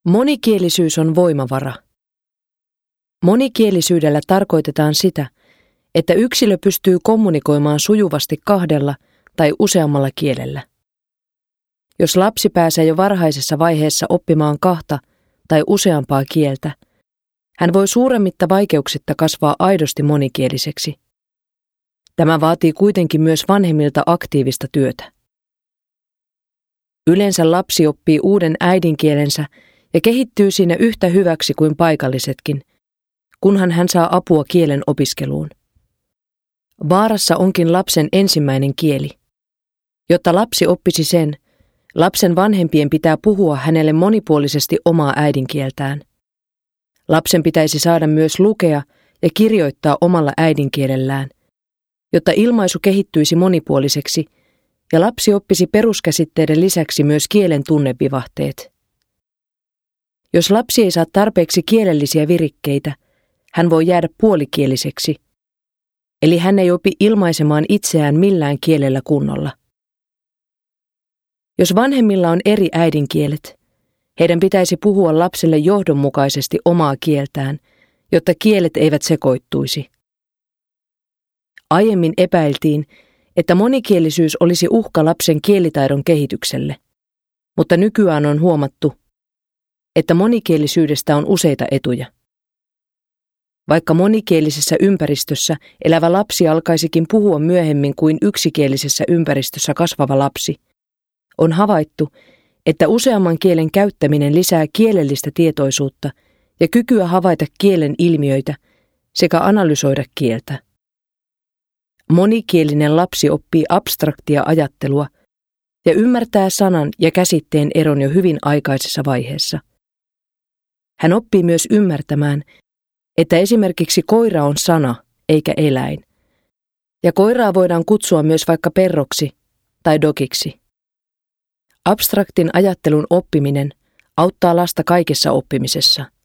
Monikielisyys on voimavara. Monikielisyydellä tarkoitetaan sitä, että yksilö pystyy kommunikoimaan sujuvasti kahdella tai useammalla kielellä. Jos lapsi pääsee jo varhaisessa vaiheessa oppimaan kahta tai useampaa kieltä, hän voi suuremmitta vaikeuksitta kasvaa aidosti monikieliseksi. Tämä vaatii kuitenkin myös vanhemmilta aktiivista työtä. Yleensä lapsi oppii uuden äidinkielensä ja kehittyy siinä yhtä hyväksi kuin paikallisetkin, kunhan hän saa apua kielen opiskeluun. Vaarassa onkin lapsen ensimmäinen kieli. Jotta lapsi oppisi sen, lapsen vanhempien pitää puhua hänelle monipuolisesti omaa äidinkieltään. Lapsen pitäisi saada myös lukea ja kirjoittaa omalla äidinkielellään, jotta ilmaisu kehittyisi monipuoliseksi ja lapsi oppisi peruskäsitteiden lisäksi myös kielen tunnevivahteet. Jos lapsi ei saa tarpeeksi kielellisiä virikkeitä, hän voi jäädä puolikieliseksi, eli hän ei opi ilmaisemaan itseään millään kielellä kunnolla. Jos vanhemmilla on eri äidinkielet, heidän pitäisi puhua lapselle johdonmukaisesti omaa kieltään, jotta kielet eivät sekoittuisi. Aiemmin epäiltiin, että monikielisyys olisi uhka lapsen kielitaidon kehitykselle, mutta nykyään on huomattu, että monikielisyydestä on useita etuja. Vaikka monikielisessä ympäristössä elävä lapsi alkaisikin puhua myöhemmin kuin yksikielisessä ympäristössä kasvava lapsi, on havaittu, että useamman kielen käyttäminen lisää kielellistä tietoisuutta ja kykyä havaita kielen ilmiöitä sekä analysoida kieltä. Monikielinen lapsi oppii abstraktia ajattelua ja ymmärtää sanan ja käsitteen eron jo hyvin aikaisessa vaiheessa. Hän oppii myös ymmärtämään, että esimerkiksi koira on sana eikä eläin, ja koiraa voidaan kutsua myös vaikka perroksi tai dogiksi. Abstraktin ajattelun oppiminen auttaa lasta kaikessa oppimisessa.